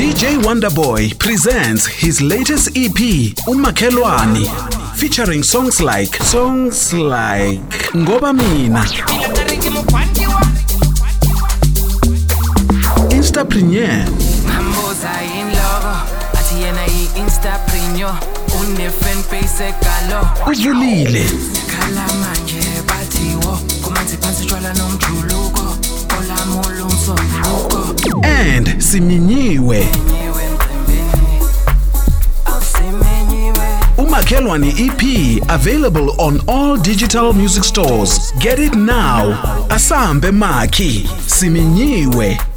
DJ Wonderboy presents his latest EP, Umakhelwane, featuring songs like Ngoba Mina, Instapreneur, Uvulile, and Siminyiwe. Umakhelwane EP available on all digital music stores. Get it now. Asambe Maki, Siminyiwe.